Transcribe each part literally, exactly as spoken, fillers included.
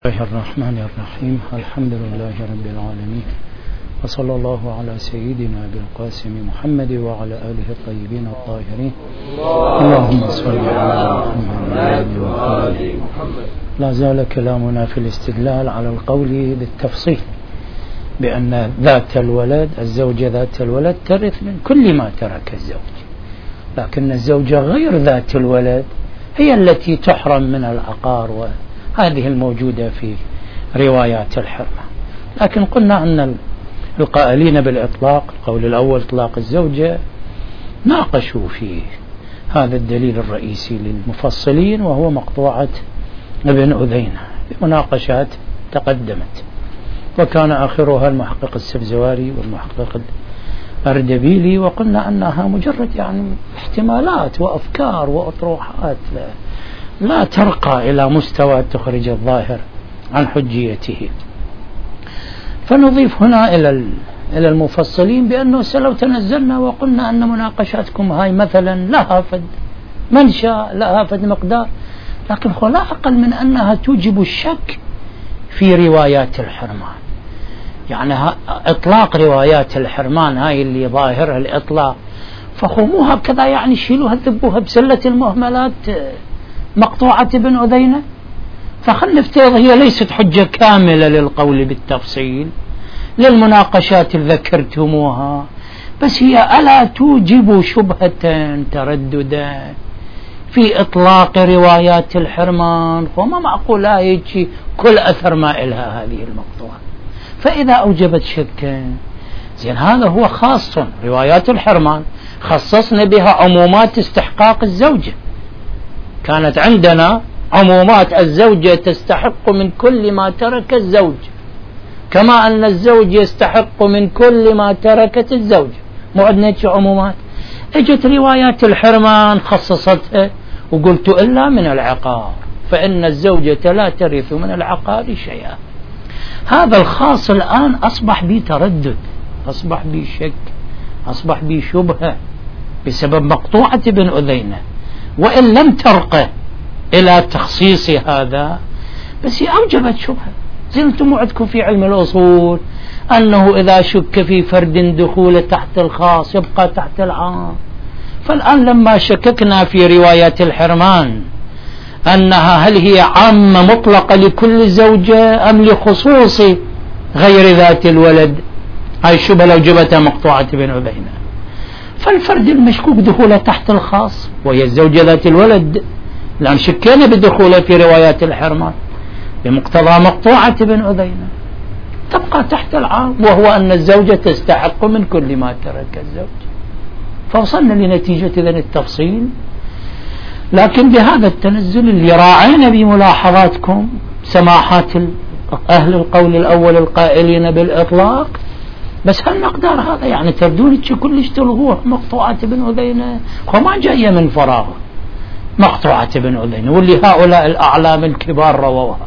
الله الرحمن الرحيم. الحمد لله رب العالمين، وصلى الله على سيدنا أبي القاسم محمد وعلى آله الطيبين الطاهرين. اللهم صل على محمد وآل محمد. لا زال كلامنا في الاستدلال على القول بالتفصيل بأن ذات الولد الزوجة ذات الولد ترث من كل ما ترك الزوج، لكن الزوجة غير ذات الولد هي التي تحرم من العقار، وهذه الموجودة في روايات الحرمة. لكن قلنا أن القائلين بالإطلاق، القول الأول إطلاق الزوجة، ناقشوا في هذا الدليل الرئيسي للمفصلين وهو مقطوعة ابن أذينة بمناقشات تقدمت، وكان آخرها المحقق السبزواري والمحقق الأردبيلي، وقلنا أنها مجرد يعني احتمالات وأفكار وأطروحات لا, لا ترقى إلى مستوى تخرج الظاهر عن حجيته. فنضيف هنا إلى إلى المفصلين بأنه لو تنزلنا وقلنا أن مناقشاتكم هاي مثلا لها فد منشأ، لها فد مقدار، لكن لا أقل من أنها توجب الشك في روايات الحرمان. يعني إطلاق روايات الحرمان هاي اللي ظاهرها الإطلاق، فخموها كذا يعني شيلوها ذبوها بسلة المهملات مقطوعة ابن أذينة. فخل نفترض هي ليست حجة كاملة للقول بالتفصيل للمناقشات اللي ذكرتموها، بس هي ألا توجب شبهة ترددا في إطلاق روايات الحرمان؟ وما معقول هيك كل أثر ما إلها هذه المقطوعة. فإذا أوجبت شكا، زين هذا هو خاص روايات الحرمان خصصنا بها عمومات استحقاق الزوجة. كانت عندنا عمومات الزوجة تستحق من كل ما ترك الزوج، كما أن الزوج يستحق من كل ما تركت الزوجة. مو عندنا عمومات. اجت روايات الحرمان خصصتها وقلت إلا من العقار، فإن الزوجة لا ترث من العقار شيئا. هذا الخاص الآن أصبح بي تردد، أصبح بي شك، أصبح بي شبهة بسبب مقطوعة ابن أذينة، وإن لم ترقى إلى تخصيص هذا بس هي أوجبت شبهة. زين أنتم عندكم في علم الأصول أنه إذا شك في فرد دخول تحت الخاص يبقى تحت العام. فالآن لما شككنا في روايات الحرمان أنها هل هي عامة مطلقة لكل زوجة أم لخصوص غير ذات الولد، هاي الشبهة لو جبتها مقطوعة ابن أذينة. فالفرد المشكوك دخوله تحت الخاص وهي الزوجة ذات الولد، لأن شكينا بدخوله في روايات الحرمان بمقتضى مقطوعة ابن أذينة، تبقى تحت العام، وهو أن الزوجة تستحق من كل ما ترك الزوج. فوصلنا لنتيجة إذن التفصيل. لكن بهذا التنزل اللي راعينا بملاحظاتكم سماحات أهل القول الأول القائلين بالإطلاق، بس هالمقدار هذا يعني تردون كلش تلغوه مقطوعات ابن أذينة، وما جاية من فراغ مقطوعة ابن أذينة، واللي هؤلاء الأعلام الكبار رووها.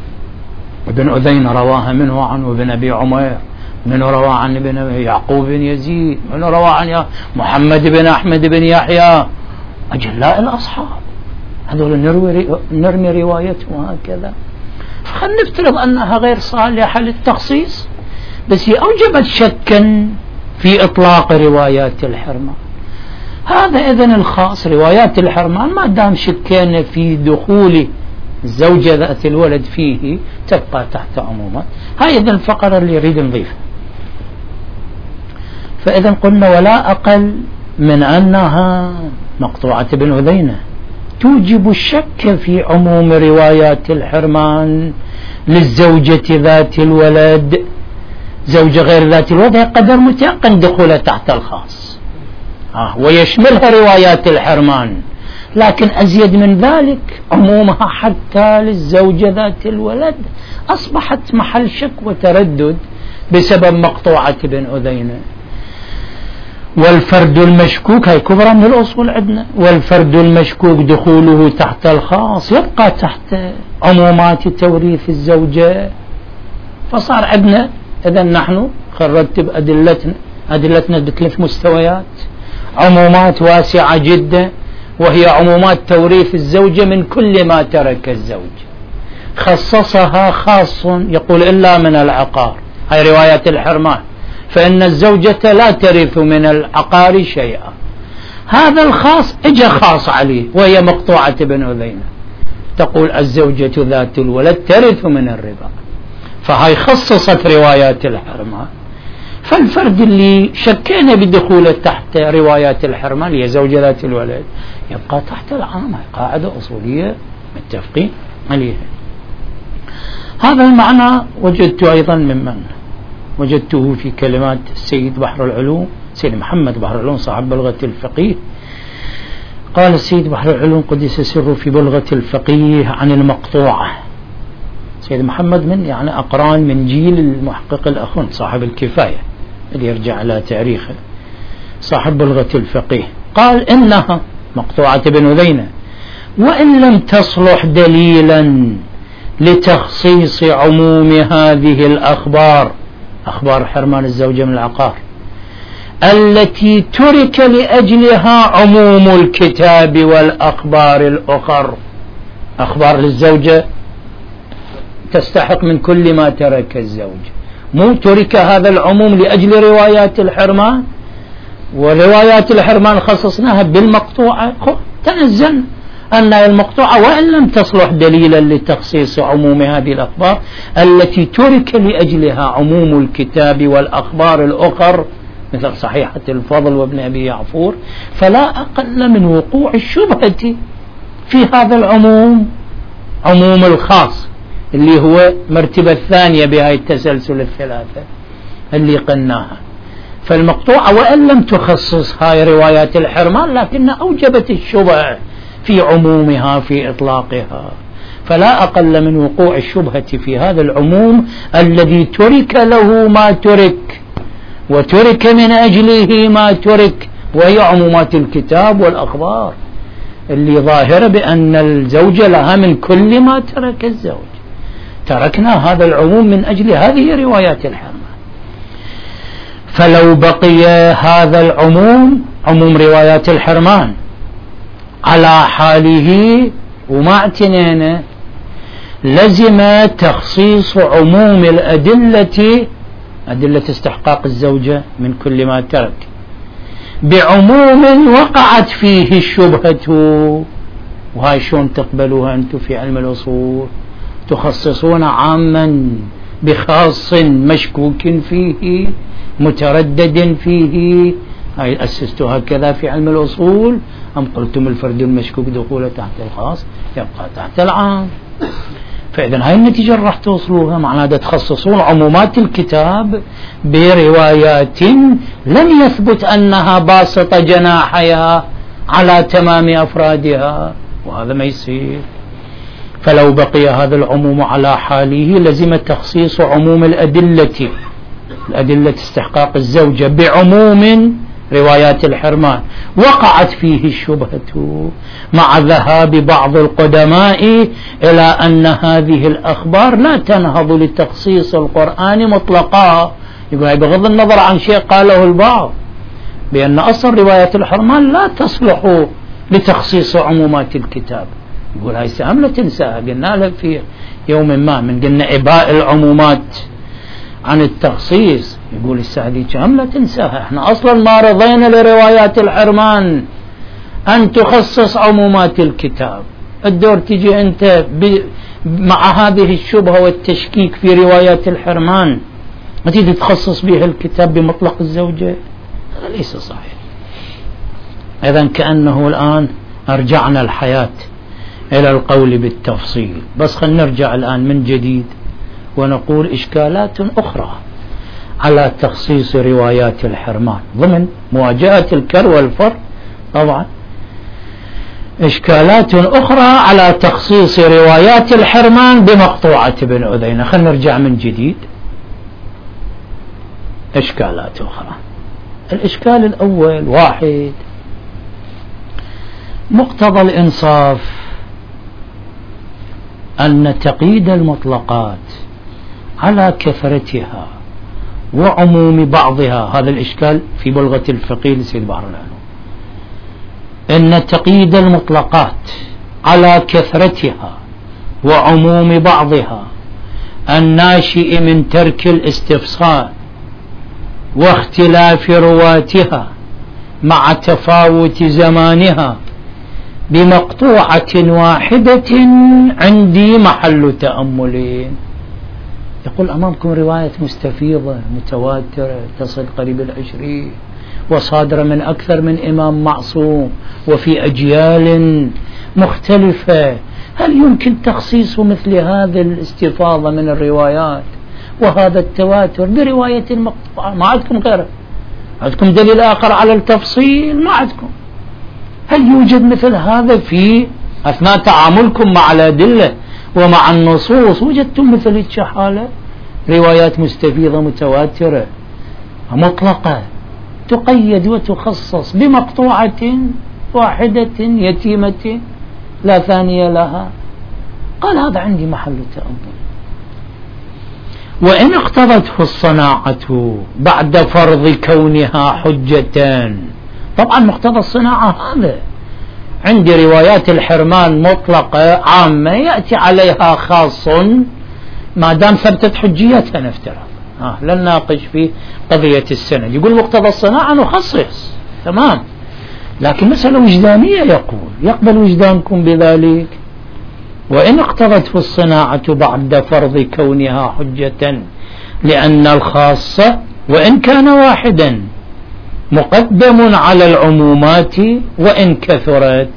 ابن أذينة رواها منه عنه ابن أبي عمير، منه روى عن ابن يعقوب بن يزيد، منه روى عن محمد بن أحمد بن يحيى، أجلاء الأصحاب هذول نرمي روايتهم هكذا. فخل نفترض أنها غير صالحة للتخصيص، بس هي أوجبت شكا في إطلاق روايات الحرمان. هذا إذن الخاص روايات الحرمان ما دام شكينا في دخول الزوجة ذات الولد فيه تبقى تحت عمومات. هاي إذن الفقرة اللي يريد نضيفها. فإذن قلنا ولا أقل من أنها مقطوعة ابن أذينة توجب الشك في عموم روايات الحرمان للزوجة ذات الولد. زوجة غير ذات الولد هي قدر متيقن دخولها تحت الخاص، آه ويشملها روايات الحرمان، لكن أزيد من ذلك عمومها حتى للزوجة ذات الولد أصبحت محل شك وتردد بسبب مقطوعة ابن أذينة. والفرد المشكوك هاي كبرى من الأصول عندنا، والفرد المشكوك دخوله تحت الخاص يبقى تحت عمومات توريث الزوجة. فصار عندنا إذا نحن خرجت أدلتنا أدلتنا بثلاث مستويات، عمومات واسعة جدا وهي عمومات توريث الزوجة من كل ما ترك الزوج، خصصها خاص يقول إلا من العقار، هاي روايات الحرمان، فإن الزوجة لا ترث من العقار شيئا. هذا الخاص اجى خاص عليه وهي مقطوعة بن أذينة، تقول الزوجة ذات الولد ترث من الربا، فهاي خصصت روايات الحرمان. فالفرد اللي شكينا بدخوله تحت روايات الحرمان هي زوجة ذات الولد يبقى تحت العام، قاعدة أصولية متفقين عليها. هذا المعنى وجدت أيضا ممن وجدته في كلمات السيد بحر العلوم، سيد محمد بحر العلوم صاحب بلغة الفقيه. قال السيد بحر العلوم قدس سره في بلغة الفقيه عن المقطوعة، سيد محمد من يعني أقران من جيل المحقق الأخون صاحب الكفاية اللي يرجع على تاريخه صاحب بلغة الفقيه، قال إنها مقطوعة بن أذينة وإن لم تصلح دليلا لتخصيص عموم هذه الأخبار، أخبار حرمان الزوجة من العقار التي ترك لأجلها عموم الكتاب والأخبار الأخر. أخبار للزوجة تستحق من كل ما ترك الزوج، مو ترك هذا العموم لأجل روايات الحرمان، وروايات الحرمان خصصناها بالمقطوعة، تنزل أن المقطوعة وإن لم تصلح دليلا لتخصيص عموم هذه الأخبار التي ترك لأجلها عموم الكتاب والأخبار الأخر مثل صحيحة الفضل وابن أبي يعفور، فلا أقل من وقوع الشبهة في هذا العموم، عموم الخاص اللي هو مرتبة الثانية بهاي التسلسل الثلاثة اللي قلناها. فالمقطوعة وإن لم تخصص هاي روايات الحرمان لكنها أوجبت الشبهة في عمومها في إطلاقها، فلا أقل من وقوع الشبهة في هذا العموم الذي ترك له ما ترك وترك من أجله ما ترك، وهي عمومات الكتاب والأخبار اللي ظاهرة بأن الزوجة لها من كل ما ترك الزوج. تركنا هذا العموم من أجل هذه روايات الحرمان. فلو بقي هذا العموم عموم روايات الحرمان على حاله وما اعتنينا لزم تخصيص عموم الأدلة، أدلة استحقاق الزوجة من كل ما ترك، بعموم وقعت فيه الشبهة. وهاي شون تقبلوها أنتم في علم الأصول؟ تخصصون عاما بخاص مشكوك فيه متردد فيه، هاي أسستوا هكذا في علم الأصول أم قلتم الفرد المشكوك دخوله تحت الخاص يبقى تحت العام؟ فإذا هاي النتيجة راح توصلوها، معناها تخصصون عمومات الكتاب بروايات لم يثبت أنها باسطة جناحها على تمام أفرادها، وهذا ما يصير. فلو بقي هذا العموم على حاله لزم تخصيص عموم الأدلة، الأدلة استحقاق الزوجة بعموم روايات الحرمان وقعت فيه الشبهة، مع ذهاب بعض القدماء إلى أن هذه الأخبار لا تنهض لتخصيص القرآن مطلقا. يقول بغض النظر عن شيء قاله البعض بأن أصل روايات الحرمان لا تصلح لتخصيص عمومات الكتاب، يقول هاي سهم لا تنساها، قلنا لك في يوم ما من قلنا إباء العمومات عن التخصيص، يقول السعدي كم لا تنساها، احنا اصلا ما رضينا لروايات الحرمان ان تخصص عمومات الكتاب. الدور تجي انت مع هذه الشبهة والتشكيك في روايات الحرمان ما تيجي تخصص بها الكتاب بمطلق الزوجة، هذا ليس صحيح. اذا كأنه الان ارجعنا الحياة الى القول بالتفصيل، بس خلينا نرجع الان من جديد ونقول إشكالات أخرى على تخصيص روايات الحرمان ضمن مواجهة الكر والفر. طبعا إشكالات أخرى على تخصيص روايات الحرمان بمقطوعة بن أذينة. خلينا نرجع من جديد. إشكالات أخرى. الإشكال الأول واحد، مقتضى الإنصاف أن تقييد المطلقات على كثرتها وعموم بعضها، هذا الإشكال في بلغة الفقيه لسيد بحر العلوم، أن تقييد المطلقات على كثرتها وعموم بعضها الناشئ من ترك الاستفصال واختلاف رواتها مع تفاوت زمانها بمقطوعة واحدة عندي محل تأمل. يقول أمامكم رواية مستفيضة متواترة تصل قريب العشرين وصادرة من أكثر من إمام معصوم وفي أجيال مختلفة، هل يمكن تخصيص مثل هذه الاستفاضة من الروايات وهذا التواتر برواية المقطوعة؟ ما عندكم غيره؟ عندكم دليل آخر على التفصيل؟ ما عندكم. هل يوجد مثل هذا في أثناء تعاملكم مع الأدلة ومع النصوص؟ وجدتم مثل الشحالة روايات مستفيضة متواترة مطلقة تقيد وتخصص بمقطوعة واحدة يتيمة لا ثانية لها؟ قال هذا عندي محل تأمل. وإن اقتضته الصناعة بعد فرض كونها حجة، طبعا مقتضى الصناعة هذا عندي روايات الحرمان مطلقة عامة يأتي عليها خاص ما دام ثبتت حجيتها نفترض، آه لن ناقش في قضية السند. يقول مقتضى الصناعة نخصص تمام، لكن مسألة وجدانية يقول يقبل وجدانكم بذلك؟ وإن اقتضته الصناعة بعد فرض كونها حجة لأن الخاصة وإن كان واحدا مقدم على العمومات وإن كثرت،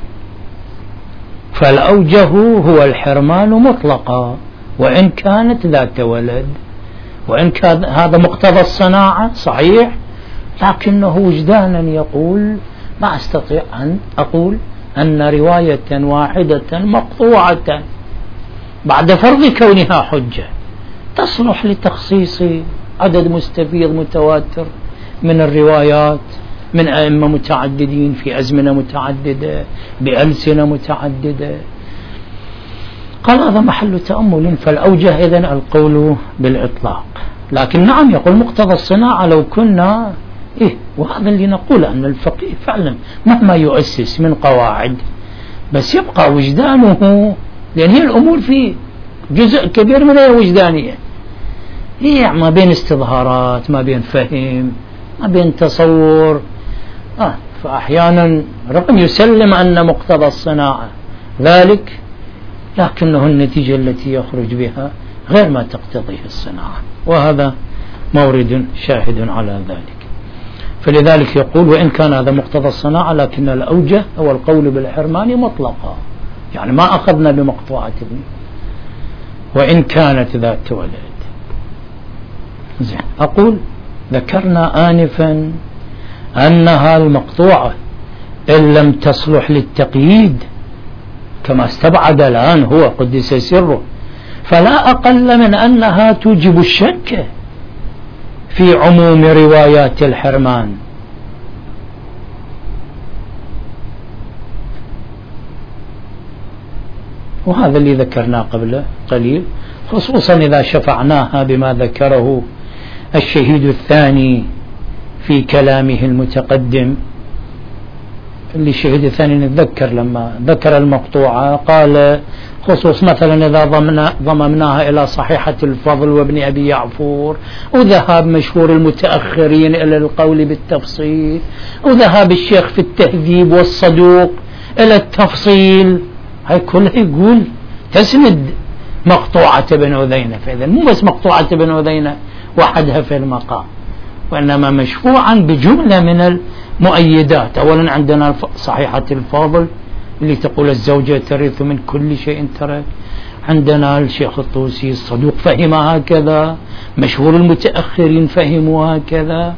فالأوجه هو الحرمان مطلقا وإن كانت ذات ولد. وإن كان هذا مقتضى الصناعة صحيح، لكنه وجدانا يقول ما أستطيع أن أقول أن رواية واحدة مقطوعة بعد فرض كونها حجة تصلح لتخصيص عدد مستفيض متواتر من الروايات من أئمة متعددين في أزمنة متعددة بألسنة متعددة. قال هذا محل تأمل، فالأوجه إذن القول بالإطلاق. لكن نعم يقول مقتضى الصناعة لو كنا إيه، وهذا اللي نقول أن الفقيه فعلا مهما يؤسس من قواعد بس يبقى وجدانه، لأن هي الأمور في جزء كبير منها وجدانية، هي ما بين استظهارات ما بين فهم ما بين تصور. آه فأحيانا رغم يسلم أن مقتضى الصناعة ذلك، لكنه النتيجة التي يخرج بها غير ما تقتضيه الصناعة، وهذا مورد شاهد على ذلك. فلذلك يقول وإن كان هذا مقتضى الصناعة لكن الأوجه هو القول بالحرمان مطلقا، يعني ما أخذنا بمقطوعة وإن كانت ذات ولد. زين، أقول ذكرنا آنفا أنها المقطوعة إن لم تصلح للتقييد كما استبعد الآن هو قدس سره، فلا أقل من أنها توجب الشك في عموم روايات الحرمان. وهذا اللي ذكرناه قبل قليل، خصوصا إذا شفعناها بما ذكره الشهيد الثاني في كلامه المتقدم. اللي الشهيد الثاني نتذكر لما ذكر المقطوعة قال خصوص مثلا إذا ضمنا ضممناها إلى صحيحة الفضل وابن أبي يعفور، وذهاب مشهور المتأخرين إلى القول بالتفصيل، وذهاب الشيخ في التهذيب والصدوق إلى التفصيل، هاي كلها يقول تسند مقطوعة ابن أذينة. فإذا مو بس مقطوعة ابن أذينة وحدها في المقام، وإنما مشفوعا بجملة من المؤيدات. أولا عندنا صحيحة الفاضل اللي تقول الزوجة ترث من كل شيء ترك، عندنا الشيخ الطوسي الصدوق فهم هكذا، مشهور المتأخرين فهموا هكذا.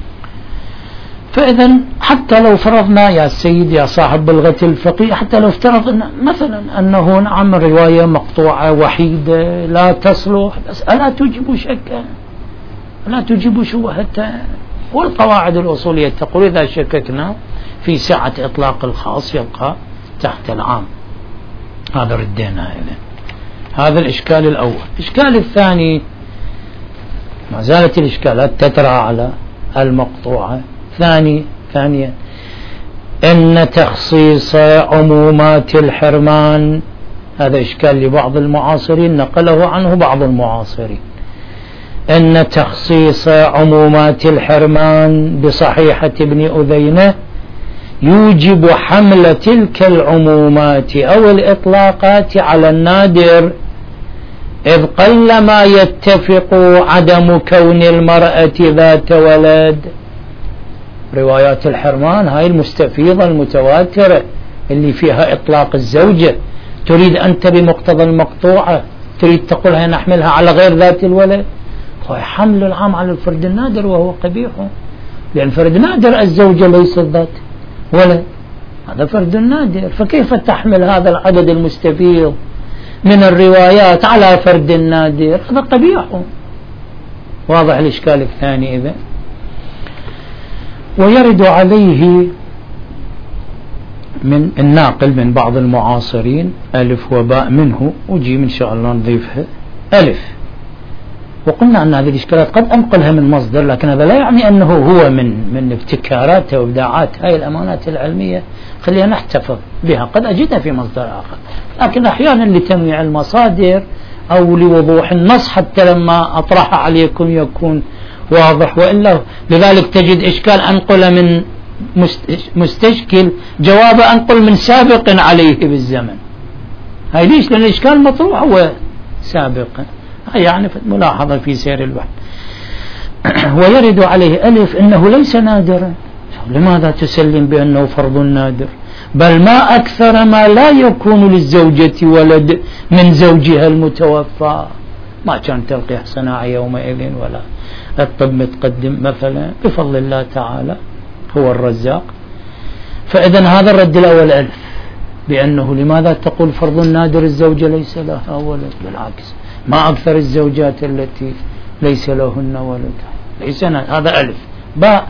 فإذا حتى لو فرضنا يا سيد يا صاحب بلغة الفقيه، حتى لو افترضنا مثلا أنه نعم رواية مقطوعة وحيدة لا تصلح، بس ألا تجب شكا لا تجب شبهة. والقواعد الأصولية تقول إذا شككنا في سعة إطلاق الخاص يبقى تحت العام. هذا ردينا إذن. هذا الإشكال الأول. الإشكال الثاني، ما زالت الإشكالات تترى على المقطوعة. ثاني ثانيا أن تخصيص عمومات الحرمان هذا إشكال لبعض المعاصرين نقله عنه بعض المعاصرين، أن تخصيص عمومات الحرمان بصحيحة ابن أذينة يوجب حمل تلك العمومات أو الإطلاقات على النادر، إذ قلما يتفق عدم كون المرأة ذات ولد. روايات الحرمان هاي المستفيضة المتواترة اللي فيها إطلاق الزوجة، تريد أنت بمقتضى المقطوعة تريد تقولها نحملها على غير ذات الولد؟ حمل العام على الفرد النادر وهو قبيح، لأن فرد نادر الزوجة ليست ذات ولد، هذا فرد نادر، فكيف تحمل هذا العدد المستفيض من الروايات على فرد نادر؟ هذا قبيح. واضح الإشكال الثاني إذا. ويرد عليه من الناقل من بعض المعاصرين ألف وباء منه وجيم إن شاء الله نضيفها ألف. وقلنا أن هذه الإشكالات قد أنقلها من مصدر، لكن هذا لا يعني أنه هو من من ابتكاراته وإبداعات هاي الأمانات العلمية، خلينا نحتفظ بها، قد أجدها في مصدر آخر، لكن أحيانا لتنويع المصادر أو لوضوح النص حتى لما أطرح عليكم يكون واضح، وإلا لذلك تجد إشكال أنقل من مستشكل جواب أنقل من سابق عليه بالزمن. هاي ليش؟ لأن الإشكال مطروح هو سابقا، هاي يعني ملاحظة في سير البحث. ويرد عليه ألف إنه ليس نادرا. لماذا تسلم بأنه فرض نادر؟ بل ما أكثر ما لا يكون للزوجة ولد من زوجها المتوفى، ما كان تلقيح صناعي يومئذ ولا الطب متقدم مثلا، بفضل الله تعالى هو الرزاق. فإذا هذا الرد الأول ألف، بأنه لماذا تقول فرض نادر الزوجة ليس لها ولد؟ بالعكس، ما أكثر الزوجات التي ليس لهن ولد، ليس هذا ألف. باء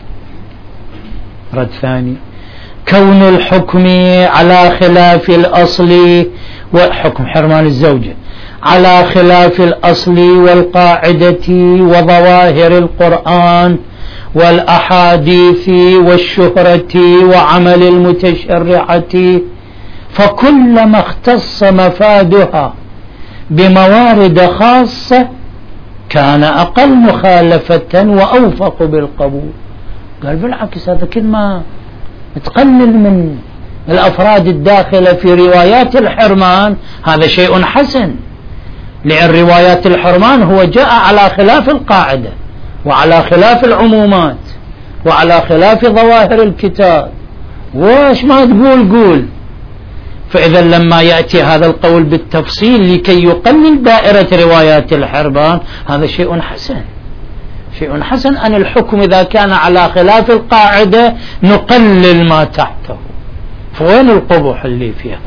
رد ثاني، كون الحكم على خلاف الأصل، وحكم حرمان الزوجة على خلاف الأصل والقاعدة وظواهر القرآن والأحاديث والشهرة وعمل المتشرعة، فكلما اختص مفادها بموارد خاصة كان أقل مخالفة وأوفق بالقبول. قال بالعكس، هذا كلمة تقلل من الأفراد الداخلة في روايات الحرمان، هذا شيء حسن، لأن روايات الحرمان هو جاء على خلاف القاعدة وعلى خلاف العمومات وعلى خلاف ظواهر الكتاب، واش ما تقول قول. فإذا لما يأتي هذا القول بالتفصيل لكي يقلل دائرة روايات الحرمان، هذا شيء حسن، شيء حسن أن الحكم إذا كان على خلاف القاعدة نقلل ما تحته. فوين القبح اللي في هذا؟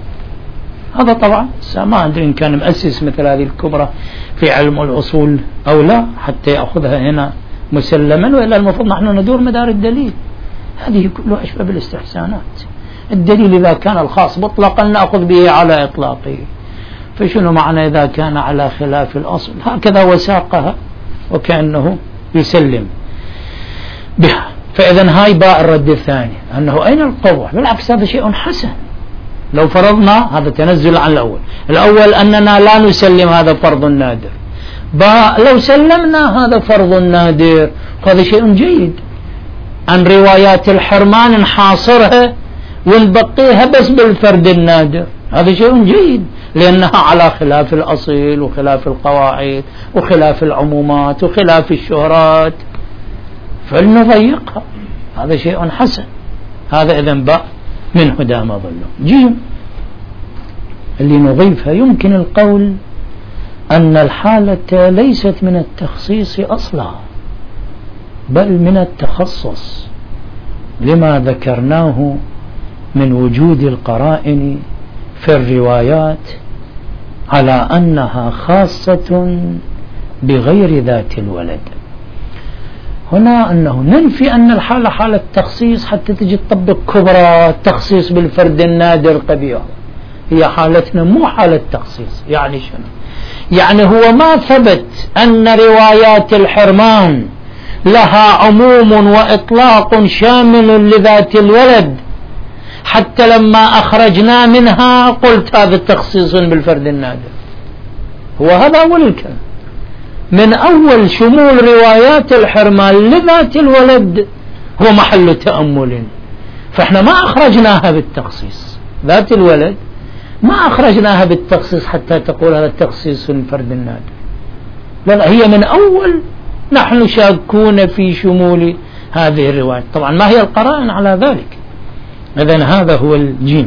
هذا طبعا ما أدري إن كان مؤسس مثل هذه الكبرى في علم الأصول أو لا حتى يأخذها هنا مسلما، وإلا المفروض نحن ندور مدار الدليل. هذه كلها أشبه بالاستحسانات. الدليل إذا كان الخاص مطلقا نأخذ به على إطلاقه، فشنو معنى إذا كان على خلاف الأصل؟ هكذا وساقها وكأنه يسلم بها. فإذا هاي باء الرد الثاني، أنه أين القبح؟ بالعكس هذا شيء حسن. لو فرضنا هذا تنزل عن الأول، الأول أننا لا نسلم هذا فرض نادر، باء لو سلمنا هذا فرض نادر هذا شيء جيد. عن روايات الحرمان نحاصرها ونبقيها بس بالفرد النادر، هذا شيء جيد، لأنها على خلاف الأصل وخلاف القواعد وخلاف العمومات وخلاف الشهرات، فلنضيقها، هذا شيء حسن. هذا إذن باء منه دام ظله. جيم اللي نضيفها، يمكن القول أن الحالة ليست من التخصيص أصلا بل من التخصص، لما ذكرناه من وجود القرائن في الروايات على أنها خاصة بغير ذات الولد. هنا أنه ننفي أن الحالة حالة تخصيص حتى تجي تطبق كبرى التخصيص بالفرد النادر قبيح، هي حالتنا مو حالة تخصيص. يعني شنو؟ يعني هو ما ثبت أن روايات الحرمان لها عموم وإطلاق شامل لذات الولد حتى لما أخرجنا منها قلت هذا التخصيص بالفرد النادر. هو هذا أول الكلام، من أول شمول روايات الحرمان لذات الولد هو محل تأمل. فإحنا ما أخرجناها بالتخصيص، ذات الولد ما أخرجناها بالتخصيص حتى تقول هذا التخصيص الفرد النادر، لا، هي من أول نحن شاكون في شمول هذه الرواية. طبعا ما هي القرائن على ذلك؟ إذن هذا هو الجيم.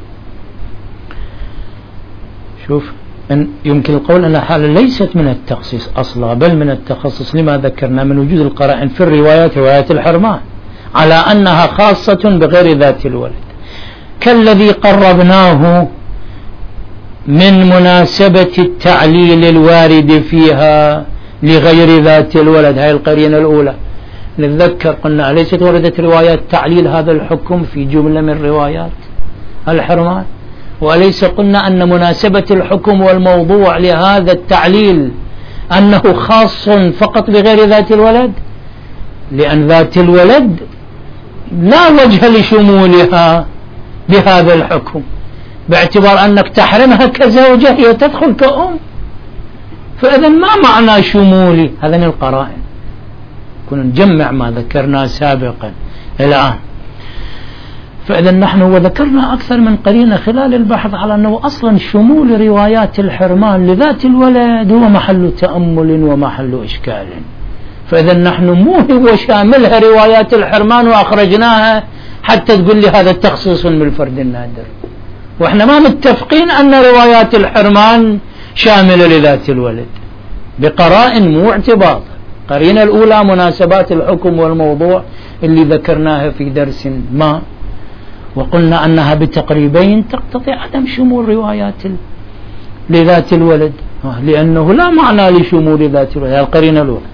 شوف، إن يمكن القول أن حالة ليست من التخصيص أصلا بل من التخصص، لما ذكرنا من وجود القرائن في الروايات، روايات الحرمان، على أنها خاصة بغير ذات الولد، كالذي قربناه من مناسبة التعليل الوارد فيها لغير ذات الولد. هاي القرينة الأولى. نتذكر قلنا أليست وردت روايات تعليل هذا الحكم في جملة من روايات الحرمان؟ وأليس قلنا أن مناسبة الحكم والموضوع لهذا التعليل أنه خاص فقط بغير ذات الولد، لأن ذات الولد لا وجه لشمولها بهذا الحكم، باعتبار أنك تحرمها كزوجة هي تدخل كأم. فإذا ما معنى شمولي؟ هذا من القرائن. كنا نجمع ما ذكرنا سابقا الآن. فإذا نحن وذكرنا أكثر من قرينة خلال البحث على أنه أصلا شمول روايات الحرمان لذات الولد هو محل تأمل ومحل إشكال. فإذا نحن مو هو شاملها روايات الحرمان وأخرجناها حتى تقول لي هذا التخصيص بالفرد النادر، وإحنا ما متفقين أن روايات الحرمان شاملة لذات الولد بقرائن مو اعتباط. قرينة الأولى مناسبات الحكم والموضوع اللي ذكرناها في درس ما، وقلنا أنها بتقريبين تقتضي عدم شمول روايات لذات الولد، لأنه لا معنى لشمول ذات الولد. القرينة الأولى.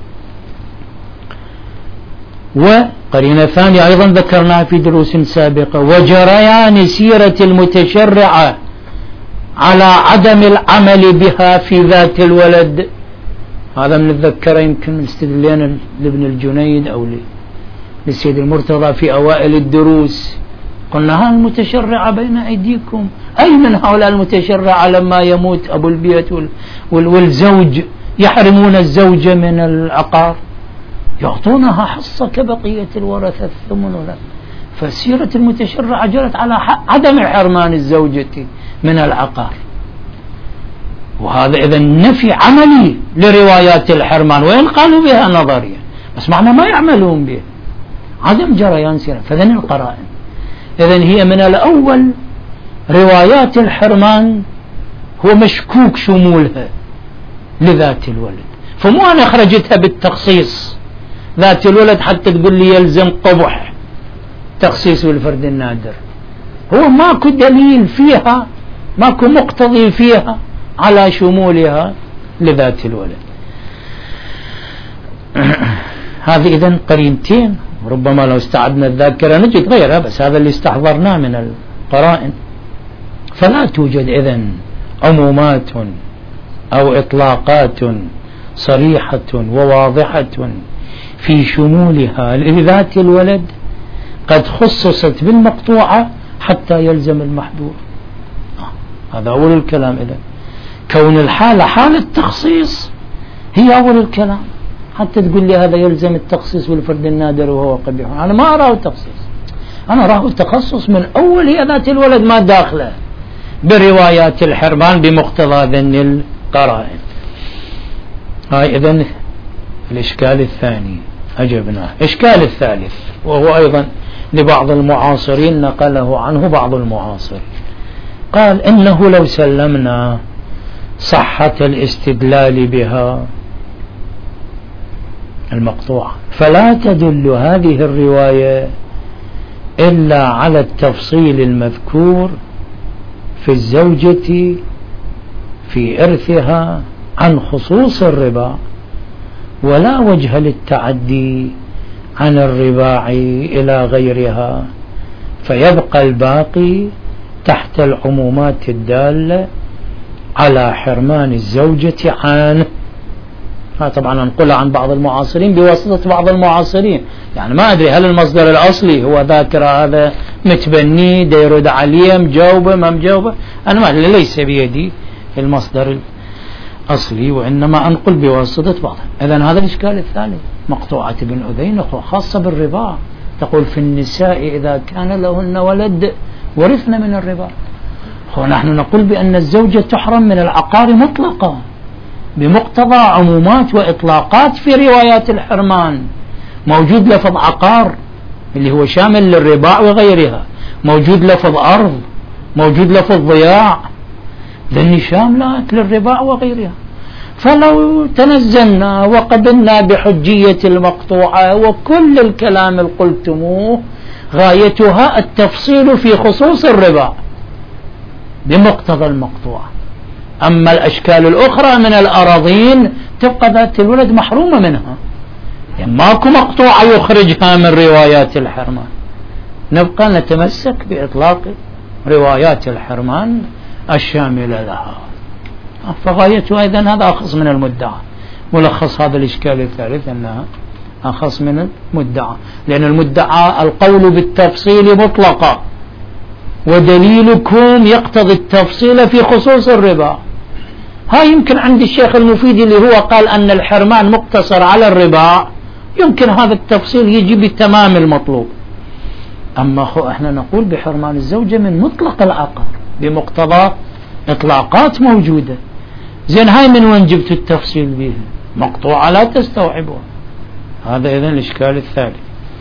وقرينة ثانية أيضا ذكرناها في دروس سابقة، وجريان سيرة المتشرعة على عدم العمل بها في ذات الولد. هذا من الذكر يمكن استدلنا لابن الجنيد أو للسيد المرتضى في أوائل الدروس. قلنا ها المتشرعة بين أيديكم، أي من هؤلاء المتشرعة لما يموت أبو البيت والزوج يحرمون الزوجة من العقار، يعطونها حصة كبقية الورثة الثمن ولا. فسيرة المتشرعة جرت على عدم حرمان الزوجة من العقار، وهذا إذا نفي عملي لروايات الحرمان، وإن قالوا بها نظريا بس معنى ما يعملون بها، عدم جريان سيرة. فذن القرائن إذن هي من الأول روايات الحرمان هو مشكوك شمولها لذات الولد، فمو أنا أخرجتها بالتخصيص ذات الولد حتى تقول لي يلزم قبح تخصيص بالفرد النادر. هو ماكو دليل فيها، ماكو مقتضي فيها على شمولها لذات الولد. هذه إذن قرينتين، ربما لو استعدنا الذاكرة نجد غيرها، بس هذا اللي استحضرناه من القرائن. فلا توجد إذن عمومات أو إطلاقات صريحة وواضحة في شمولها لذات الولد قد خصصت بالمقطوعة حتى يلزم المحذور. هذا أول الكلام. إذن كون الحالة حالة تخصيص هي أول الكلام، حتى تقول لي هذا يلزم التخصيص بالفرد النادر وهو قبيح. أنا ما أراه التخصيص، أنا أراه التخصص من أول هي ذات الولد ما داخله بروايات الحرمان بمقتضى ذن القرائن. هاي إذن الإشكال الثاني أجبناه. إشكال الثالث وهو أيضا لبعض المعاصرين نقله عنه بعض المعاصرين، قال إنه لو سلمنا صحة الاستدلال بها المقطوعة فلا تدل هذه الرواية إلا على التفصيل المذكور في الزوجة في إرثها عن خصوص الرباع، ولا وجه للتعدي عن الرباع إلى غيرها، فيبقى الباقي تحت العمومات الدالة على حرمان الزوجة عنه. طبعا أنقلها عن بعض المعاصرين بواسطة بعض المعاصرين، يعني ما أدري هل المصدر الأصلي هو ذاكرة هذا متبني ديرد عليه مجاوبة ما مجاوبة، أنا ما ليس بيدي المصدر الأصلي وإنما أنقل بواسطة بعض. إذن هذا الإشكال الثاني مقطوعة ابن أذين خاصة بالربا، تقول في النساء إذا كان لهن ولد ورثن من الربا. ونحن نقول بأن الزوجة تحرم من العقار مطلقا بمقتضى عمومات وإطلاقات في روايات الحرمان. موجود لفظ عقار اللي هو شامل للرباع وغيرها، موجود لفظ أرض، موجود لفظ ضياع، ذني شاملات للرباع وغيرها. فلو تنزلنا وقبلنا بحجية المقطوعة وكل الكلام اللي قلتموه غايتها التفصيل في خصوص الرباع بمقتضى المقطوعة، أما الأشكال الأخرى من الأراضين تبقى ذات الولد محرومة منها، يعني ماكو مقطوعة يخرجها من روايات الحرمان. نبقى نتمسك بإطلاق روايات الحرمان الشاملة لها. فغايته أيضا هذا أخص من المدعى. ملخص هذا الإشكال الثالث أنها أخص من المدعى، لأن المدعى القول بالتفصيل مطلقا، ودليلكم يقتضي التفصيل في خصوص الربا. هاي يمكن عند الشيخ المفيد اللي هو قال أن الحرمان مقتصر على الربا، يمكن هذا التفصيل يجي بتمام المطلوب. أما خو احنا نقول بحرمان الزوجة من مطلق العقل بمقتضى إطلاقات موجودة. زين هاي من وين جبت التفصيل بها؟ مقطوعة لا تستوعبها. هذا إذن الإشكال الثالث.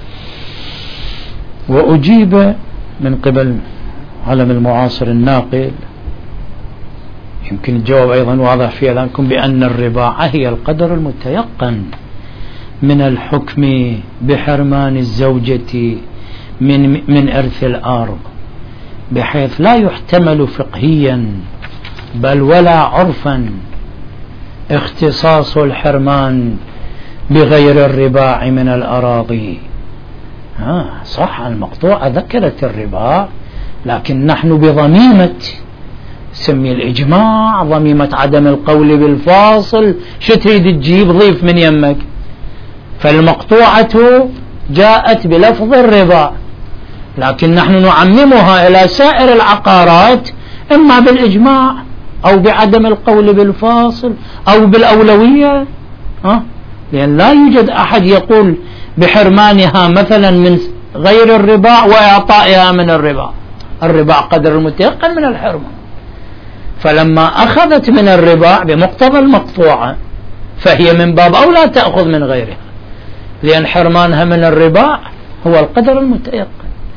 وأجيب من قبل علم المعاصر الناقل، يمكن الجواب أيضا واضح في أذهانكم، بأن الرباعة هي القدر المتيقن من الحكم بحرمان الزوجة من من إرث الأرض، بحيث لا يحتمل فقهيا بل ولا عرفا اختصاص الحرمان بغير الرباع من الأراضي. آه صح المقطوعة ذكرت الرباع، لكن نحن بضميمة سمي الإجماع، ضميمة عدم القول بالفاصل، شو تريد تجيب ضيف من يمك؟ فالمقطوعة جاءت بلفظ الربا، لكن نحن نعممها إلى سائر العقارات إما بالإجماع أو بعدم القول بالفاصل أو بالأولوية. ها؟ لأن لا يوجد أحد يقول بحرمانها مثلا من غير الربا وإعطائها من الربا. الربا قدر المتيقن من الحرمان، فلما أخذت من الربا بمقتضى المقطوعة فهي من باب أولى تأخذ من غيرها، لأن حرمانها من الربا هو القدر المتيقن.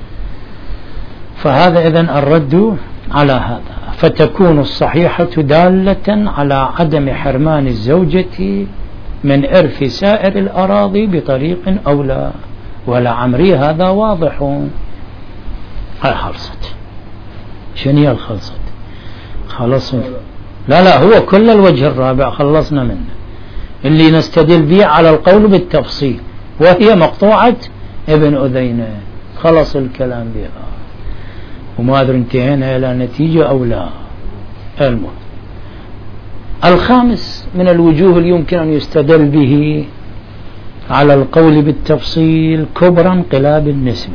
فهذا إذن الرد على هذا. فتكون الصحيحة دالة على عدم حرمان الزوجة من إرث سائر الأراضي بطريق أولى، ولا عمري هذا واضح. هاي خلصت. شنو الخلصت؟ خلص. لا لا هو كل الوجه الرابع خلصنا منه، اللي نستدل به على القول بالتفصيل، وهي مقطوعة ابن أذينة. خلص الكلام بها، وما أدري انتهينا إلى نتيجة أو لا. المهم الخامس من الوجوه اللي يمكن أن يستدل به على القول بالتفصيل كبرى انقلاب النسبة.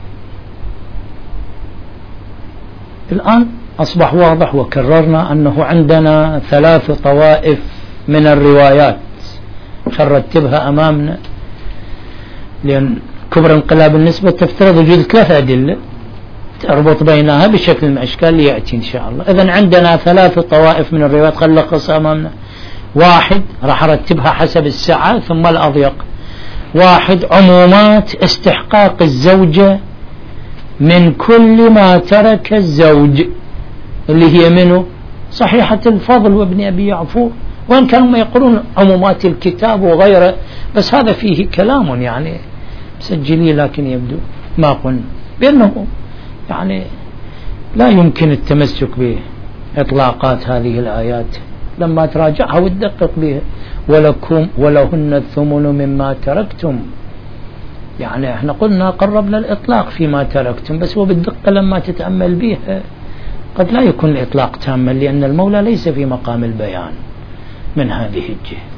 الآن أصبح واضح وكررنا أنه عندنا ثلاث طوائف من الروايات نرتبها أمامنا، لأن كبرى انقلاب النسبة تفترض وجود ثلاثة أدلة تربط بينها بشكل من أشكال ليأتي إن شاء الله. إذن عندنا ثلاث طوائف من الروايات خلقص أمامنا. واحد راح أرتبها حسب السعة ثم الأضيق. واحد عمومات استحقاق الزوجة من كل ما ترك الزوج، اللي هي منه صحيحة الفضل وابن أبي يعفور، وإن كانوا ما يقولون عمومات الكتاب وغيره، بس هذا فيه كلام يعني مسجلي، لكن يبدو ما قلنا بأنه يعني لا يمكن التمسك بإطلاقات هذه الآيات لما تراجعها وتدقق بها. ولكم ولهن الثمن مما تركتم، يعني احنا قلنا قربنا الإطلاق فيما تركتم، بس هو بالدقة لما تتأمل بها قد لا يكون الإطلاق تاما، لأن المولى ليس في مقام البيان من هذه الجهة.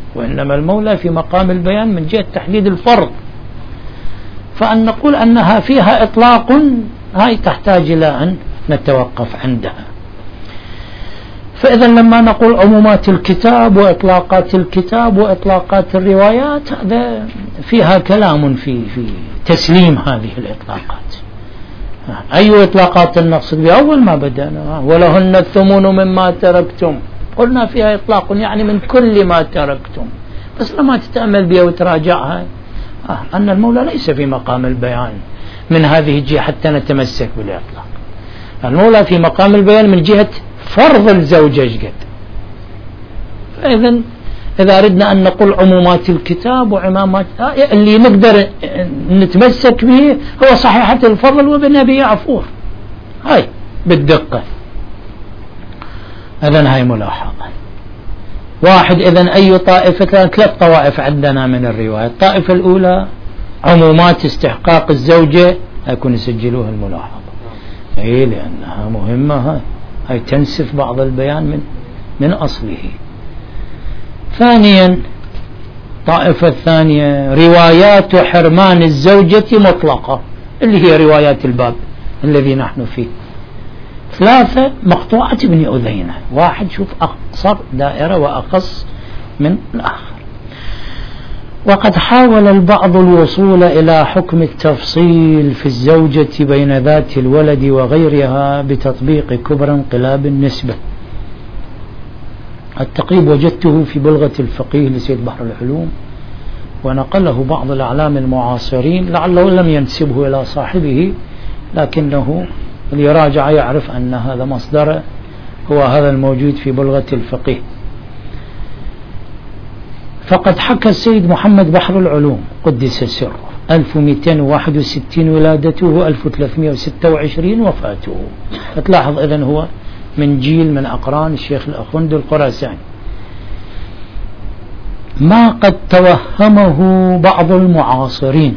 وإنما المولى في مقام البيان من جهة تحديد الفرض. فأن نقول أنها فيها إطلاق هاي تحتاج إلى أن نتوقف عندها. فإذا لما نقول عمومات الكتاب وإطلاقات الكتاب وإطلاقات الروايات هذا فيها كلام في في تسليم هذه الإطلاقات. أي إطلاقات نقصد بأول ما بدأنا ولهن الثمن مما تركتم، قلنا فيها إطلاق يعني من كل ما تركتم، بس لما تتأمل بها وتراجعها آه أن المولى ليس في مقام البيان من هذه الجهة حتى نتمسك بالإطلاق. المولى في مقام البيان من جهة فرض الزوجة قد. فإذا إذا أردنا أن نقول عمومات الكتاب وعمامات آه اللي نقدر نتمسك به هو صحيحة الفضل وابن أبي عفور، هاي بالدقة. إذن هاي ملاحظة واحد. إذن أي طائفة؟ ثلاث طوائف عندنا من الرواية. الطائفة الأولى عمومات استحقاق الزوجة، يكون يسجلوها الملاحظة أي لأنها مهمة، هاي هاي تنسف بعض البيان من من أصله. ثانيا طائفة الثانية روايات حرمان الزوجة مطلقة اللي هي روايات الباب الذي نحن فيه. ثلاثة مقطوعة ابن أذينة، واحد شوف أقصر دائرة وأقص من الآخر. وقد حاول البعض الوصول إلى حكم التفصيل في الزوجة بين ذات الولد وغيرها بتطبيق كبرى انقلاب النسبة. التقريب وجدته في بلغة الفقيه لسيد بحر العلوم، ونقله بعض الأعلام المعاصرين لعله لم ينسبه إلى صاحبه، لكنه اللي يراجع يعرف أن هذا مصدر هو هذا الموجود في بلغة الفقيه. فقد حكى السيد محمد بحر العلوم قدس سره ألف ومئتين وواحد وستين ولادته ألف وثلاثمئة وستة وعشرين وفاته. فتلاحظ إذن هو من جيل من أقران الشيخ الأخوند الخراساني. ما قد توهمه بعض المعاصرين،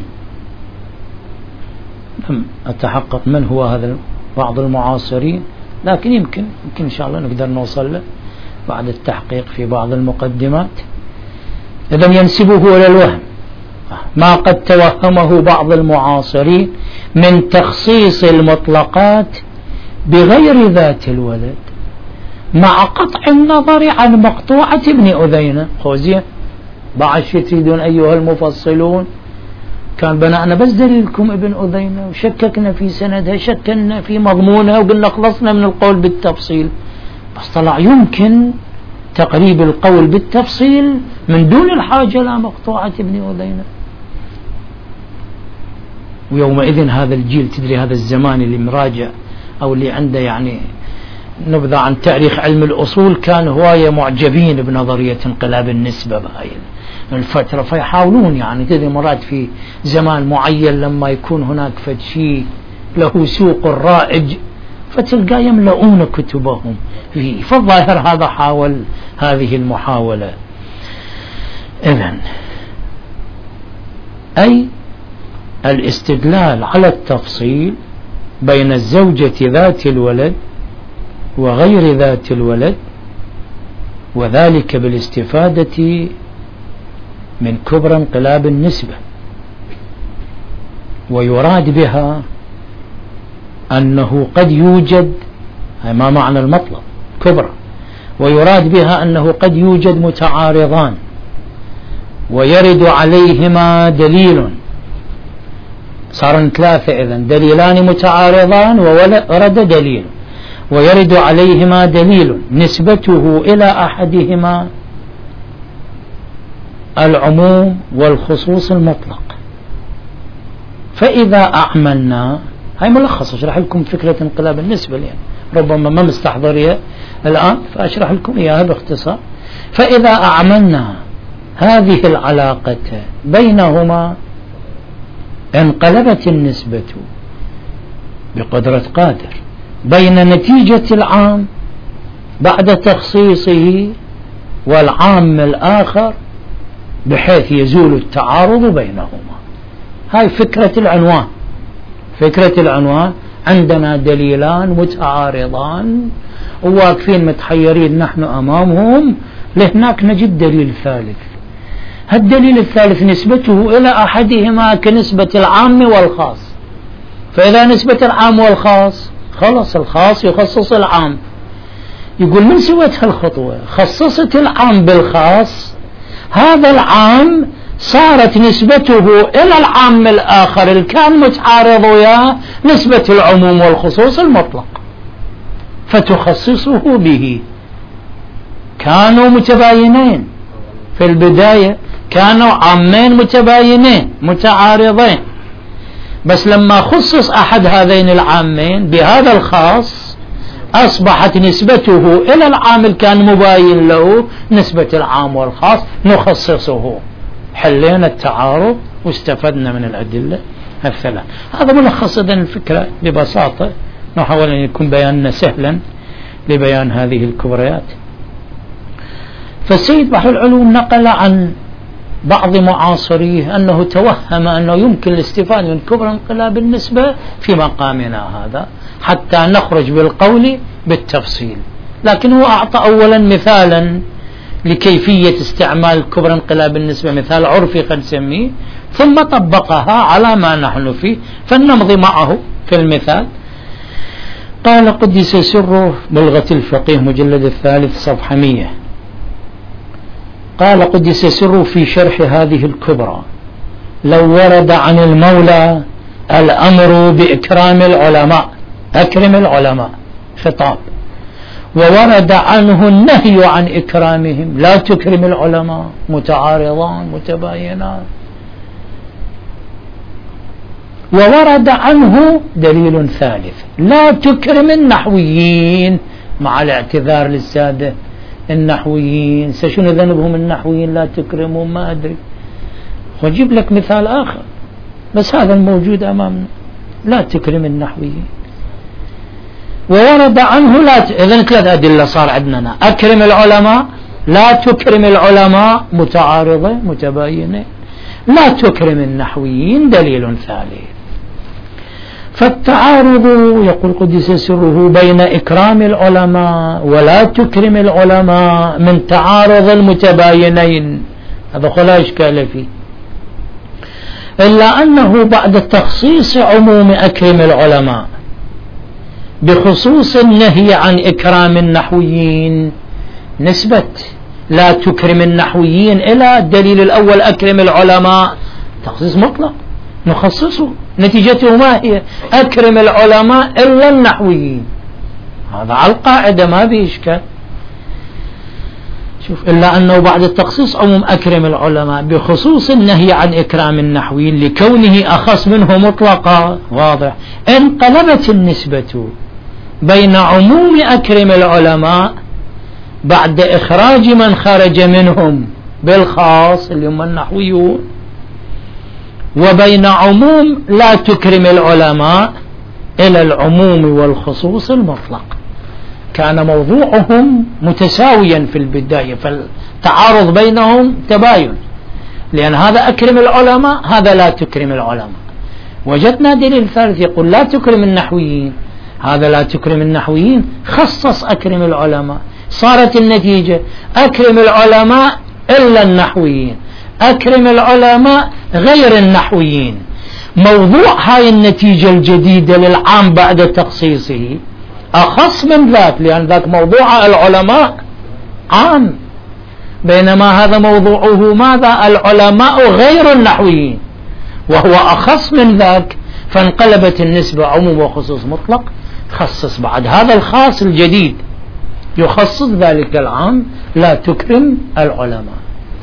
لم أتحقق من هو هذا بعض المعاصرين، لكن يمكن يمكن إن شاء الله نقدر نوصل له بعد التحقيق في بعض المقدمات. إذن ينسبه إلى الوهم. ما قد توهمه بعض المعاصرين من تخصيص المطلقات بغير ذات الولد مع قطع النظر عن مقطوعة ابن أذينة. خوزية بعد تريدون أيها المفصلون؟ كان بناءنا بس دليلكم ابن أذينة وشككنا في سندها، شككنا في مضمونها وقلنا خلصنا من القول بالتفصيل، بس طلع يمكن تقريب القول بالتفصيل من دون الحاجة إلى مقطوعة ابن أذينة. ويومئذ هذا الجيل، تدري هذا الزمان اللي مراجع أو اللي عنده يعني نبذة عن تاريخ علم الأصول، كان هواية معجبين بنظرية انقلاب النسبة بهاي الفترة، فيحاولون يعني تدري مرات في زمان معين لما يكون هناك فد شيء له سوق رائج فتلقى يملؤون كتبهم فيه. فالظاهر هذا حاول هذه المحاولة. إذن أي الاستدلال على التفصيل بين الزوجة ذات الولد وغير ذات الولد، وذلك بالاستفادة من كبرى انقلاب النسبة. ويراد بها أنه قد يوجد، ما معنى المطلب كبرى، ويراد بها أنه قد يوجد متعارضان ويرد عليهما دليل. صار ثلاثة إذن، دليلان متعارضان وورد دليل، ويرد عليهما دليل نسبته إلى أحدهما العموم والخصوص المطلق. فإذا أعملنا، هاي ملخص أشرح لكم فكرة انقلاب النسبة يعني ربما ما مستحضرها الآن، فأشرح لكم إياها باختصار. فإذا أعملنا هذه العلاقة بينهما انقلبت النسبة بقدرة قادر بين نتيجة العام بعد تخصيصه والعام الآخر بحيث يزول التعارض بينهما. هاي فكرة العنوان. فكرة العنوان عندنا دليلان متعارضان وواقفين متحيرين نحن أمامهم، لهناك نجد دليل ثالث الدليل الثالث نسبته إلى أحدهما كنسبة العام والخاص، فإذا نسبة العام والخاص خلص الخاص يخصص العام. يقول من سويت هالخطوة؟ خصصت العام بالخاص، هذا العام صارت نسبته إلى العام الآخر اللي كان متعارض وياه نسبة العموم والخصوص المطلق، فتخصصه به. كانوا متباينين في البداية، كانوا عامين متباينين متعارضين، بس لما خصص أحد هذين العامين بهذا الخاص أصبحت نسبته إلى العام اللي كان مباين له نسبة العام والخاص، نخصصه. حلينا التعارض واستفدنا من الأدلة الثلاث. هذا ملخص إذن الفكرة ببساطة، نحاول أن يكون بياننا سهلا لبيان هذه الكبريات. فالسيد بحر العلوم نقل عن بعض معاصريه أنه توهم أنه يمكن الاستفادة من كبر انقلاب النسبة في مقامنا هذا حتى نخرج بالقول بالتفصيل، لكن هو أعطى أولا مثالا لكيفية استعمال كبر انقلاب النسبة، مثال عرفي قد نسميه، ثم طبقها على ما نحن فيه، فلنمضي معه في المثال. قال قدس سره بلغة الفقيه مجلد الثالث صفحة مية، قال قدس سره في شرح هذه الكبرى: لو ورد عن المولى الأمر بإكرام العلماء، أكرم العلماء خطاب، وورد عنه النهي عن إكرامهم، لا تكرم العلماء، متعارضان متباينان، وورد عنه دليل ثالث: لا تكرم النحويين، مع الاعتذار للسادة النحويين، سشنو ذنبهم النحويين لا تكرمهم؟ ما أدري، وجيب لك مثال آخر، بس هذا الموجود أمامنا، لا تكرم النحويين. وورد عنه لا ت... إذن ثلاث أدلة صار عندنا: أكرم العلماء، لا تكرم العلماء، متعارضة متباينة، لا تكرم النحويين دليل ثالث. فالتعارض يقول قدس سره بين إكرام العلماء ولا تكرم العلماء من تعارض المتباينين، هذا خلا إشكال فيه، إلا أنه بعد تخصيص عموم أكرم العلماء بخصوص النهي عن إكرام النحويين، نسبة لا تكرم النحويين إلى الدليل الأول أكرم العلماء، تخصيص مطلق نخصصه، نتيجته ما هي؟ أكرم العلماء إلا النحويين، هذا على القاعدة ما بيشكل. شوف، إلا أنه بعد التخصيص عموم أكرم العلماء بخصوص النهي عن إكرام النحويين لكونه أخص منه مطلقا، واضح، انقلبت النسبة بين عموم أكرم العلماء بعد إخراج من خرج منهم بالخاص اللي هم النحويون، وبين عموم لا تكرم العلماء إلى العموم والخصوص المطلق. كان موضوعهم متساويا في البداية، فالتعارض بينهم تباين، لأن هذا أكرم العلماء، هذا لا تكرم العلماء. وجدنا دليل ثالث يقول لا تكرم النحويين، هذا لا تكرم النحويين خصص أكرم العلماء، صارت النتيجة أكرم العلماء إلا النحويين، أكرم العلماء غير النحويين. موضوع هاي النتيجة الجديدة للعام بعد تخصيصه أخص من ذاك، لأن ذاك موضوع العلماء عام، بينما هذا موضوعه ماذا؟ العلماء غير النحويين، وهو أخص من ذاك، فانقلبت النسبة عموم وخصوص مطلق. خصص بعد هذا الخاص الجديد يخصص ذلك العام لا تكرم العلماء،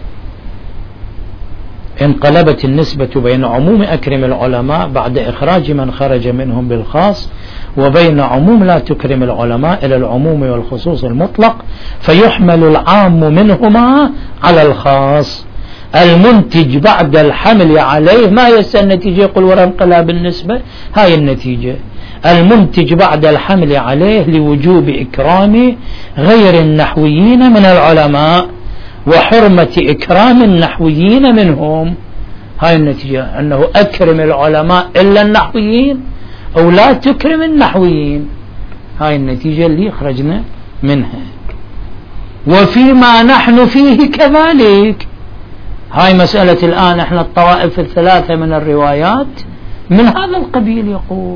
انقلبت النسبة بين عموم أكرم العلماء بعد إخراج من خرج منهم بالخاص، وبين عموم لا تكرم العلماء إلى العموم والخصوص المطلق، فيحمل العام منهما على الخاص. المنتج بعد الحمل عليه ما يسأل النتيجة، يقول وراء انقلاب النسبة هاي النتيجة، المنتج بعد الحمل عليه لوجوب إكرام غير النحويين من العلماء وحرمة إكرام النحويين منهم. هاي النتيجة، أنه أكرم العلماء إلا النحويين أو لا تكرم النحويين، هاي النتيجة اللي خرجنا منها. وفيما نحن فيه كذلك، هاي مسألة الآن احنا الطوائف الثلاثة من الروايات من هذا القبيل. يقول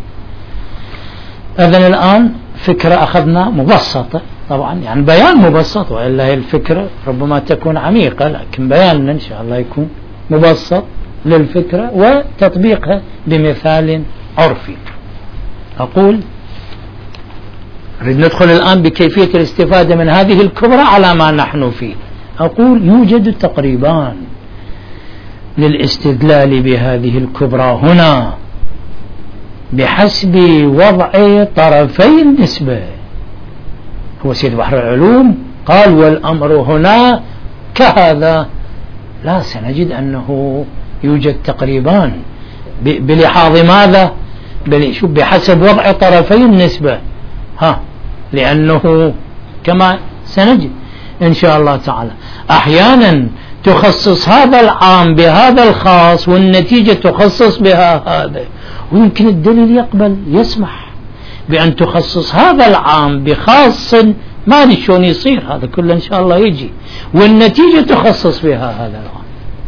إذن الآن فكرة أخذنا مبسطة طبعا، يعني بيان مبسط، وإلا هي الفكرة ربما تكون عميقة، لكن بياننا إن شاء الله يكون مبسط للفكرة وتطبيقها بمثال عرفي. أقول نريد ندخل الآن بكيفية الاستفادة من هذه الكبرى على ما نحن فيه. أقول يوجد تقريبان للاستدلال بهذه الكبرى هنا بحسب وضع طرفي النسبة. هو سيد بحر العلوم قال والأمر هنا كهذا، لا، سنجد أنه يوجد تقريبان بلحاظ ماذا؟ بحسب وضع طرفي النسبة، ها، لأنه كما سنجد إن شاء الله تعالى أحيانا تخصص هذا العام بهذا الخاص والنتيجة تخصص بها هذا، ويمكن الدليل يقبل يسمح بأن تخصص هذا العام بخاص، ما أدري شلون يصير هذا كله إن شاء الله يجي، والنتيجة تخصص بها هذا العام.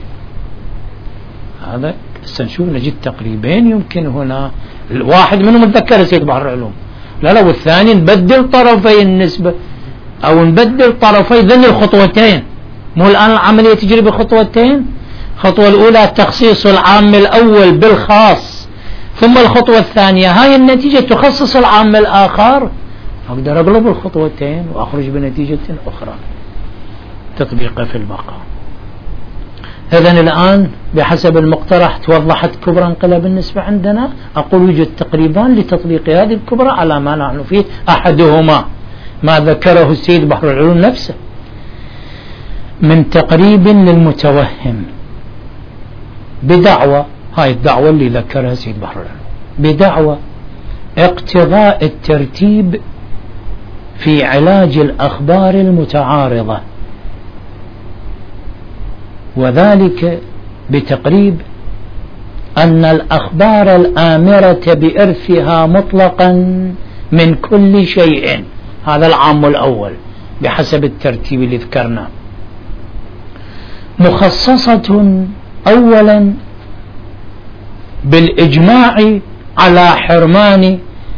هذا سنشوف نجد تقريبين يمكن هنا الواحد منهم متذكر سيد بحر العلوم، لا لا، والثاني نبدل طرفي النسبة أو نبدل طرفي ذن الخطوتين. مو الآن العملية تجري بخطوتين، الخطوة الأولى تخصيص العام الأول بالخاص، ثم الخطوة الثانية هاي النتيجة تخصص العام الآخر، أقدر أقلب الخطوتين وأخرج بنتيجة أخرى تطبيقها في البقاء. إذن الآن بحسب المقترح توضحت كبرى انقلاب النسبة عندنا. أقول يوجد تقريبان لتطبيق هذه الكبرى على ما نحن فيه. أحدهما ما ذكره السيد بحر العلوم نفسه من تقريب للمتوهم بدعوى، هاي الدعوة اللي ذكرها السيد بحر العلوم، بدعوى اقتضاء الترتيب في علاج الأخبار المتعارضة، وذلك بتقريب أن الأخبار الآمرة بإرثها مطلقا من كل شيء، هذا العام الأول بحسب الترتيب اللي ذكرناه، مخصصة أولا بالإجماع على حرمان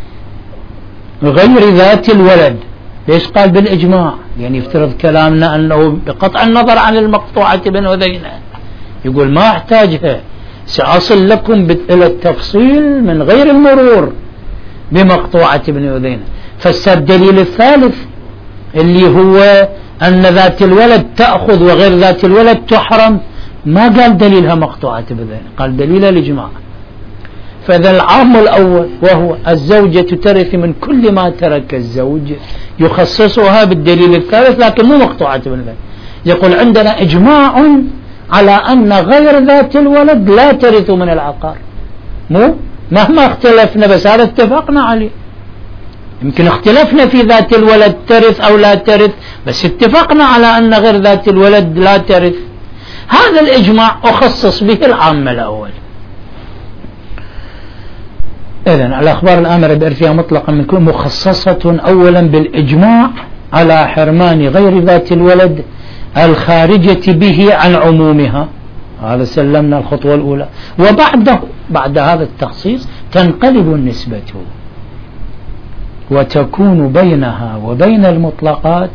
غير ذات الولد. ليش قال بالإجماع؟ يعني يفترض كلامنا أنه بقطع النظر عن المقطوعة بين أذينه، يقول ما أحتاجها، سأصل لكم إلى التفصيل من غير المرور بمقطوعة ابن أذينه. فالدليل الثالث اللي هو أن ذات الولد تأخذ وغير ذات الولد تحرم، ما قال دليلها مقطوعة ابن أذينه، قال دليلها الإجماع. فإذا العام الأول وهو الزوجة ترث من كل ما ترك الزوج يخصصها بالدليل الثالث، لكن مو مقطوعة ابن أذينه. يقول عندنا إجماع على أن غير ذات الولد لا ترث من العقار، مو مهما اختلفنا، بس هذا اتفقنا عليه. يمكن اختلفنا في ذات الولد ترث أو لا ترث، بس اتفقنا على أن غير ذات الولد لا ترث. هذا الإجماع أخصص به العام الأول. إذن الأخبار الآمرة بإرثها مطلقا من كل مخصصة أولا بالإجماع على حرمان غير ذات الولد الخارجة به عن عمومها، هذا سلمنا الخطوة الأولى. وبعده بعد هذا التخصيص تنقلب النسبة وتكون بينها وبين المطلقات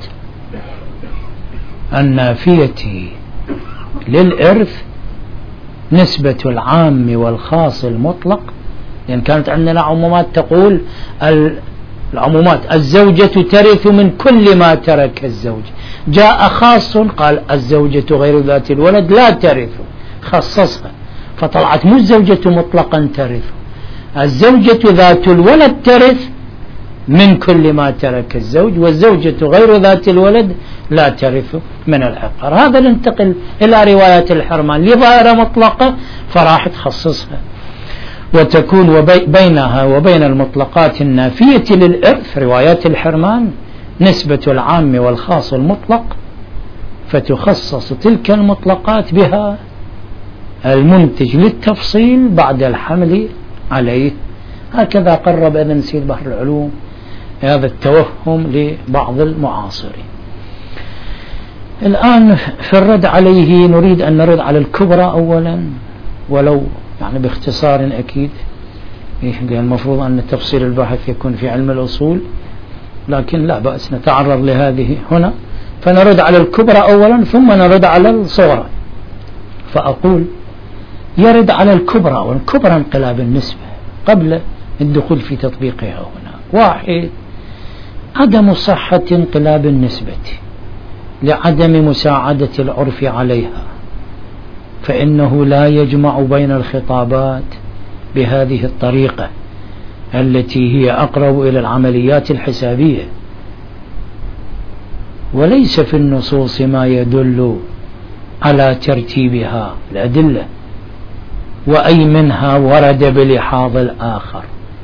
النافية للإرث نسبة العام والخاص المطلق. لأن كانت عندنا عمومات تقول العمومات الزوجة ترث من كل ما ترك الزوج، جاء خاص قال الزوجة غير ذات الولد لا ترث، خصصها، فطلعت مو الزوجة مطلقا ترث، الزوجة ذات الولد ترث من كل ما ترك الزوج، والزوجة غير ذات الولد لا ترث من العقار. هذا ننتقل إلى رواية الحرمان لظاهرة مطلقة فراح تخصصها، وتكون بينها وبين المطلقات النافية للإرث روايات الحرمان نسبة العام والخاص المطلق، فتخصص تلك المطلقات بها المنتج للتفصيل بعد الحمل عليه. هكذا قرب ابن سيد بحر العلوم هذا التوهم لبعض المعاصرين. الآن في الرد عليه نريد أن نرد على الكبرى أولا، ولو يعني باختصار أكيد، المفروض أن تفصيل البحث يكون في علم الأصول، لكن لا بأس نتعرض لهذه هنا. فنرد على الكبرى أولا ثم نرد على الصغرى. فأقول يرد على الكبرى، والكبرى انقلاب النسبة قبل الدخول في تطبيقها هنا. واحد، عدم صحة انقلاب النسبة لعدم مساعدة العرف عليها، فإنه لا يجمع بين الخطابات بهذه الطريقة التي هي أقرب إلى العمليات الحسابية، وليس في النصوص ما يدل على ترتيبها الأدلة، وأي منها ورد بلحاظ الآخر.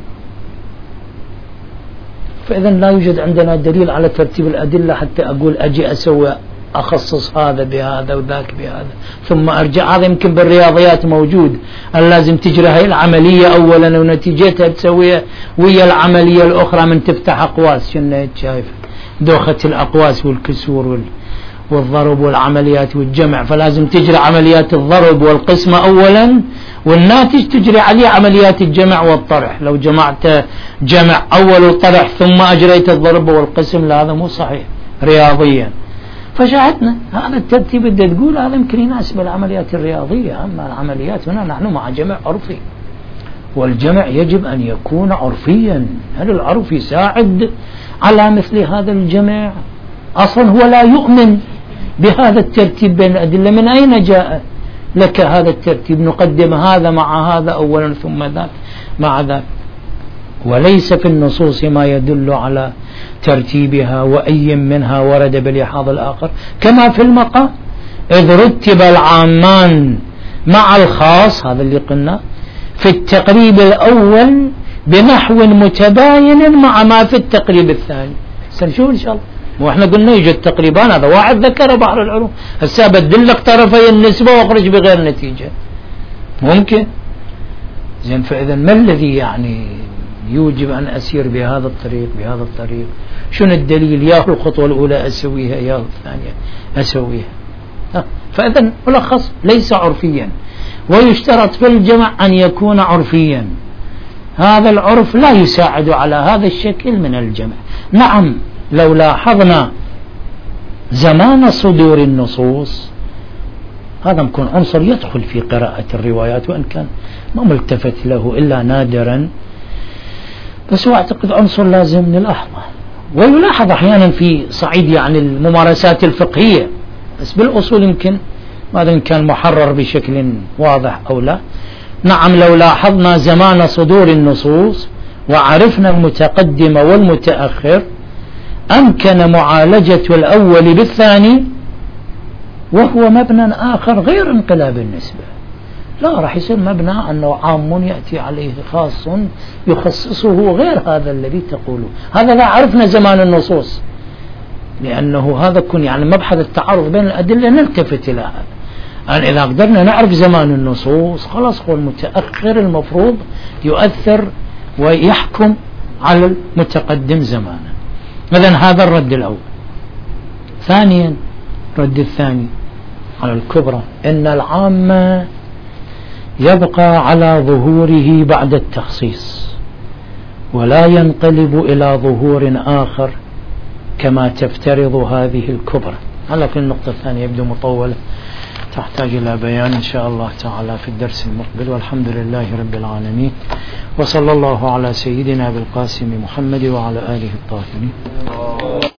فإذا لا يوجد عندنا دليل على ترتيب الأدلة حتى أقول أجي أسوي أخصص هذا بهذا وذاك بهذا ثم أرجع. هذا يمكن بالرياضيات موجود، أن لازم تجري هاي العملية أولا ونتيجتها تسويها ويا العملية الأخرى من تفتح أقواس. شنو شايف دوخة الأقواس والكسور وال والضرب والعمليات والجمع، فلازم تجري عمليات الضرب والقسمة أولا، والناتج تجري عليه عمليات الجمع والطرح. لو جمعت جمع أول وطرح ثم أجريت الضرب والقسم، لا هذا مو صحيح رياضيا. فشاهدنا هذا الترتيب بدي تقول هذا يمكن يناسب العمليات الرياضية، أما العمليات هنا نحن مع جمع عرفي، والجمع يجب أن يكون عرفيا. هل العرف يساعد على مثل هذا الجمع؟ أصلا هو لا يؤمن بهذا الترتيب بين الأدلة. من أين جاء لك هذا الترتيب؟ نقدم هذا مع هذا أولا ثم ذاك مع ذاك، وليس في النصوص ما يدل على ترتيبها، وأي منها ورد بلحاظ الآخر، كما في المقام إذ رتب العامان مع الخاص، هذا اللي قلنا في التقريب الأول بنحو متباين مع ما في التقريب الثاني. سنشوف إن شاء الله. واحنا قلنا يوجد تقريبان، هذا واحد ذكر بحر العلوم، هسه بدلك طرفي النسبة واخرج بغير نتيجة ممكن. زين، فإذا ما الذي يعني يوجب أن أسير بهذا الطريق بهذا الطريق؟ شنو الدليل؟ يا الخطوة الأولى أسويها يا الثانية أسويها. فإذا ملخص ليس عرفيا، ويشترط في الجمع أن يكون عرفيا. هذا العرف لا يساعد على هذا الشكل من الجمع. نعم، لو لاحظنا زمان صدور النصوص، هذا يكون عنصر يدخل في قراءة الروايات، وإن كان ما ملتفت له إلا نادرا، بس هو أعتقد عنصر لازم نلاحظه. ويلاحظ أحيانا في صعيد يعني الممارسات الفقهية، بس بالأصول يمكن ماذا كان محرر بشكل واضح أو لا. نعم، لو لاحظنا زمان صدور النصوص وعرفنا المتقدم والمتأخر، أمكن معالجة الأول بالثاني، وهو مبنى آخر غير انقلاب النسبة. لا، راح يصير مبنى أنه عام يأتي عليه خاص يخصصه غير هذا الذي تقوله. هذا لا عرفنا زمان النصوص، لأنه هذا كن يعني مبحث التعارض بين الأدلة نلتفت إلى هذا. أن إذا قدرنا نعرف زمان النصوص خلاص هو المتأخر المفروض يؤثر ويحكم على المتقدم زمانا. إذن هذا الرد الأول. ثانيا، الرد الثاني على الكبرى، إن العامة يبقى على ظهوره بعد التخصيص، ولا ينقلب إلى ظهور آخر كما تفترض هذه الكبرى. على كل النقطة الثانية يبدو مطولة، تحتاج إلى بيان إن شاء الله تعالى في الدرس المقبل. والحمد لله رب العالمين، وصلى الله على سيدنا بالقاسم محمد وعلى آله الطاهرين.